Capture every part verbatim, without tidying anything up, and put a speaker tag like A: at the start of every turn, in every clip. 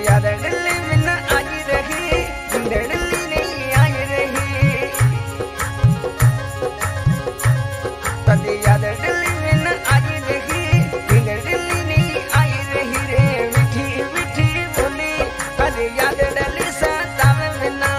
A: याद दिल्ली में न आई रही, दिल्ली नहीं आई रही। तभी याद दिल्ली में न आई रही, दिल्ली नहीं आई रही रे। मीठी मीठी बोली अरे याद दिल्ली सतावे बिना।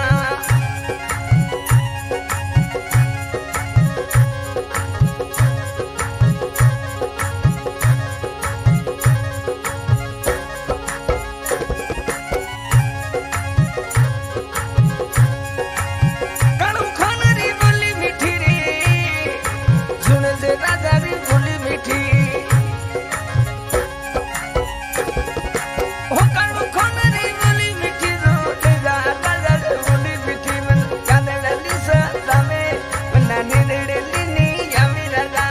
A: राजा री बोली मीठी हो कणु खोन री बोली मीठी रोट राजा री बोली मीठी मन याद दिल्ली सतावे मना दिल्ली नहीं आवे राजा।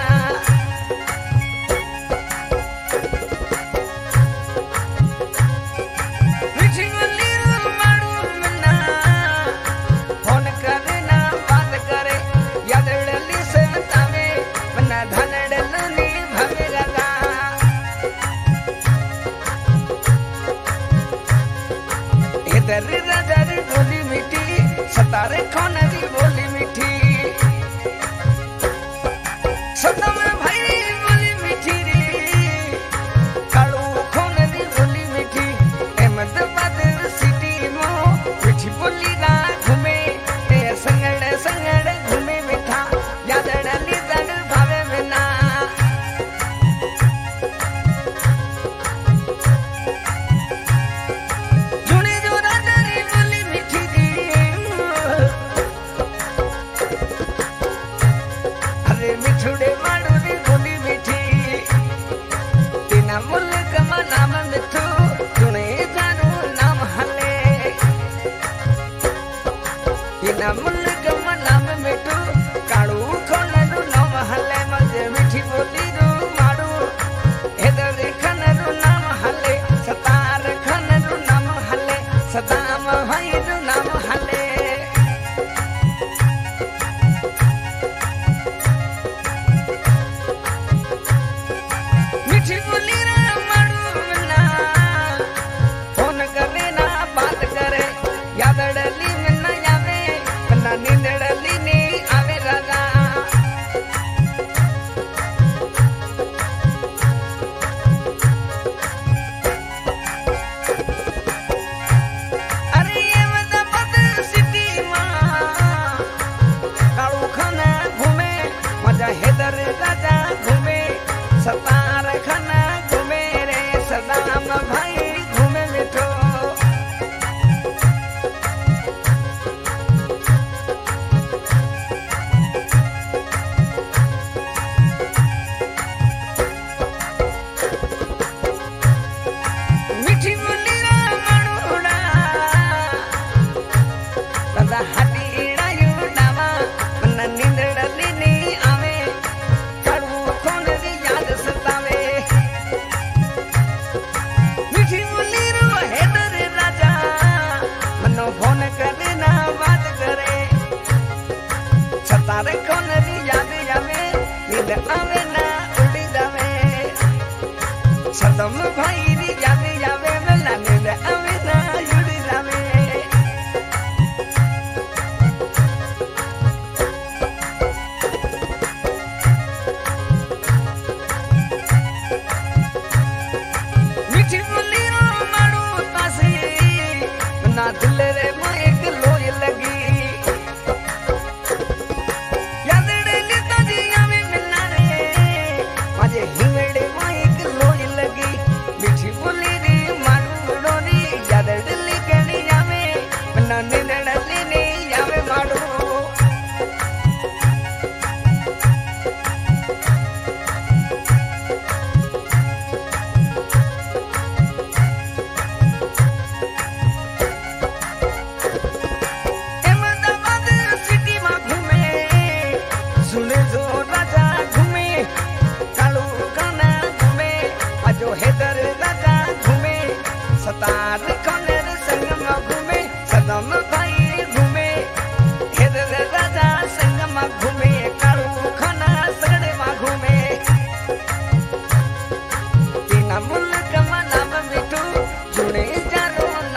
A: मीठी बोली रू मारू मना फोन करे ना बात करे याद दिल्ली सतावे मना धन डलनी भवे राजा। इधर राजा री बोली मीठी सतारे खोन री बोली मीठी। सतम भाई बोली मीठी री कालू खोन री बोली मीठी। अहमदाबाद सिटी मो मीठी बोली ना घूमे ते संगड़ संगड़ घूमे मीठा याद डली दड़ भावे बिना। जुनी जो राजा री बोली मीठी दी अरे मिठुड़े माड़ू री बोली मीठी। तीना मुल्क मा नाम मिठू जुने जारू नाम हले। तीना मुल्क मा नाम मिठू कालू खोन रू नाम हले। मजे मीठी बोली रू माड़ू हेदर खन रू नाम हले। सतार खन रू नाम हले, सदाम भाई रू नाम हले। मीठी बोली रू माड़ू ना फोन करे ना बात करे याद डली में न आवे मना नींद डली नहीं आवे राजा। अरे अहमदाबाद सिटी मा कालू खाना घूमे मजा हैदर राजा घूमे। सतार खाना घूमे रे सदाम भाई घूमे मिठो। मीठी बोली रा माणूड़ा दादा हाटीड़ा युडावा मना नींद डली नहीं आवे कालू खोन री याद सतावे। मीठी बोली रो हैदर राजा मनो फोन करे ना बात करे। सतारे खोन री याद आवे नींद आवे ना उड़ी जावे। सदम भाई री याद आवे मना नींद आवे ना उड़ी जावे। मीठी बोली रो माड़ू तासी मना दिल रे माए लोय लगी। याद डली ताजी आवे मिलना रे माजे हिंगड़े माए लोय लगी। मीठी बोली री माड़ू डोरी याद डली कड़ी आवे मना नींद डली नहीं आवे माड़ू। अहमदाबाद सिटी मा घूमे सुने जो राजा घूमे। कालू खाना घूमे अजो हैदर राजा घूमे। सतार खोन रे संग मा घूमे सदम भाई घूमे। हैदर राजा संग मा घूमे कालू खाना सगड़े मा घूमे। तीना मुल्क मा नाम मिठू जुने जारो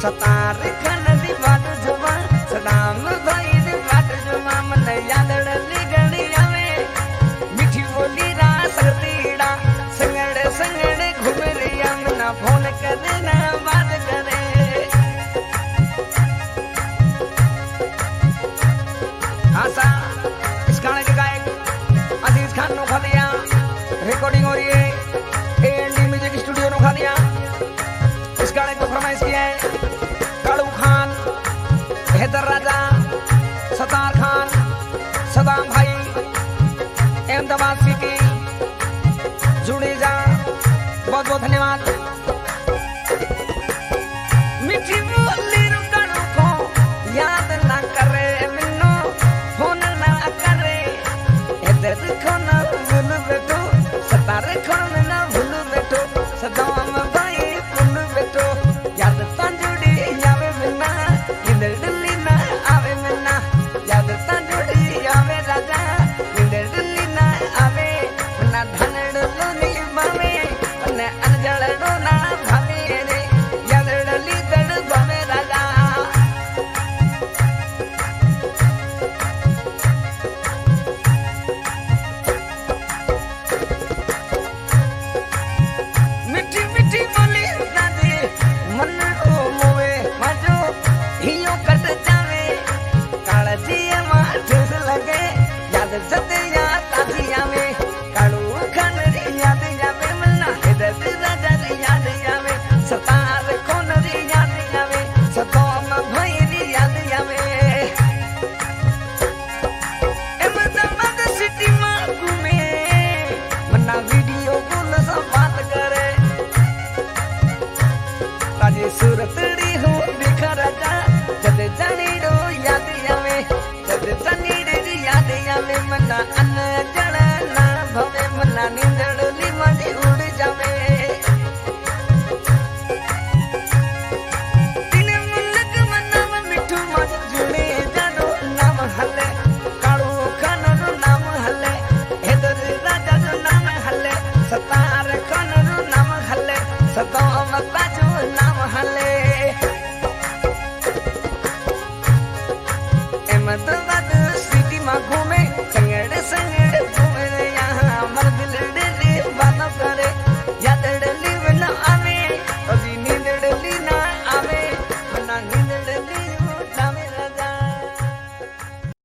A: सतार खन दी बात जुमा सदाम भाई दी बात जुमा मन यादड़ लिगड़ी आवे मीठी बोली रा सकतीड़ा संगड़ संगड़ घूम रिया मना फोन कर देना बात करे आशा इस गाने के गायक अजीज खान नो खा दिया रिकॉर्डिंग हो रही है एएनडी म्यूजिक स्टूडियो नो खा दिया इस गाने को फरमाइश किया है कालू खान हैदर राजा सतार खान सदाम भाई अहमदाबाद सिटी जुड़े जा बहुत बहुत धन्यवाद मीठी बोली रुकड़ू को याद ना करे मिन्नो फोन ना करे हैदर को ना भूल बैठो सतार को ना भूल बैठो सदाम भाई भूल बैठो याद तंजुड़ी आवे मिन्ना इंदर दिल्ली ना आवे मिन्ना याद तंजुड़ी आवे राजा इंदर दिल्ली ना आवे मना धनड़ लोनी मावे मने अनजड़ ना भावे रे याद डली दड़ भावे राजा मिठी मिठी बोली दादी मन को मोवे मजो हियो कट जावे काळजी माठस लगे याद जते या ताजी आवे काळू खान री याद आवे मन्ना हैदर राजा री याद आवे सतार कोन री याद आवे सतोम भाई री याद आवे अहमदाबाद सिटी में घूमे मन्ना वीडियो कॉल से बात करे ताजी सूरत री हो देखा राजा जद जानी रो याद आवे जद जानी रे याद आवे मना अन जड़ ना भवे मना नींदड़ ली मजी उड़ जावे तीन मुल्क मना मिठू मज जुड़े जानो नाम हले कालू खान रो नाम हले हैदर राजा रो नाम हले सतार खान रो नाम हले सता